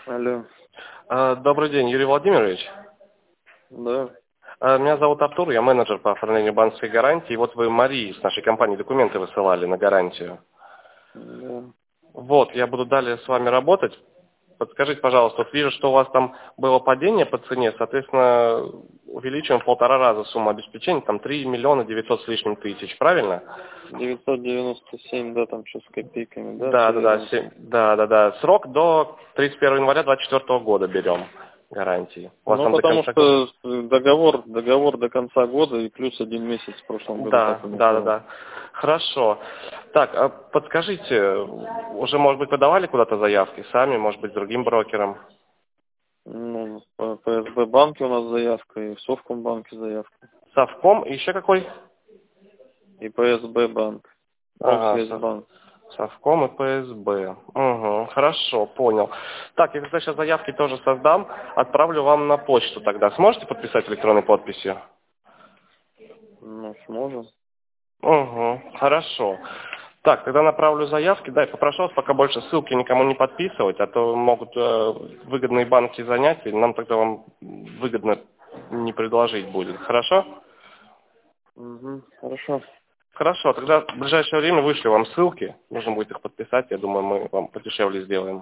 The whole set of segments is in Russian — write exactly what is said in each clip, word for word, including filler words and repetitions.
Алло. А, Добрый день, Юрий Владимирович. Да. А, Меня зовут Артур, я менеджер по оформлению банковской гарантии. Вот вы Марии с нашей компании документы высылали на гарантию. Да. Вот, я буду далее с вами работать. Подскажите, пожалуйста, вот вижу, что у вас там было падение по цене, соответственно, увеличиваем в полтора раза сумму обеспечения, там три миллиона девятьсот с лишним тысяч, правильно? девятьсот девяносто семь, да, там что с копейками, да, Да, все да, да, верно. се- да, да, да. Срок до тридцать первого января двадцать четвёртого года берем гарантии. У вас Ну, там до потому конца года? что договор, договор до конца года и плюс один месяц в прошлом году, Да, так у них да, да, было. да. Хорошо. Так, а подскажите, уже, может быть, подавали куда-то заявки сами, может быть, с другим брокером? Ну, по ПСБ банке у нас заявка, и в Совкомбанке заявка, Совком и еще какой? и ПСБ банк, Ага, Сов- Промсвязьбанк. Совком и ПСБ. Угу, хорошо, понял. Так, я тогда сейчас заявки тоже создам, отправлю вам на почту тогда. Сможете подписать электронной подписью? Ну, сможем. Угу, хорошо. Так, тогда направлю заявки, да, и попрошу вас пока больше ссылки никому не подписывать, а то могут э, выгодные банки занять, и нам тогда вам выгодно не предложить будет. Хорошо? Угу, хорошо. Хорошо, тогда в ближайшее время вышлю вам ссылки, нужно будет их подписать, я думаю, мы вам подешевле сделаем.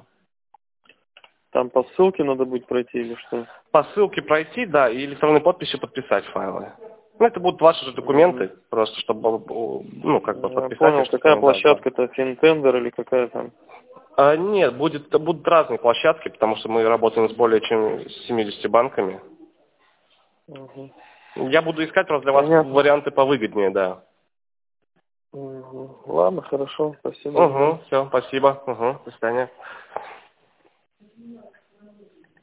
Там по ссылке надо будет пройти или что? По ссылке пройти, да, и электронной подписью подписать файлы. Ну, это будут ваши же Угу. документы, просто чтобы, ну, как бы Я подписать их, понял, какая что да, да. площадка-то, Финтендер или какая там? А, нет, будет, будут разные площадки, потому что мы работаем с более чем семьюдесятью банками. Угу. Я буду искать просто для вас Понятно. варианты повыгоднее, да. Мгм. Ладно, хорошо, спасибо. Угу, все, спасибо. Угу, до свидания.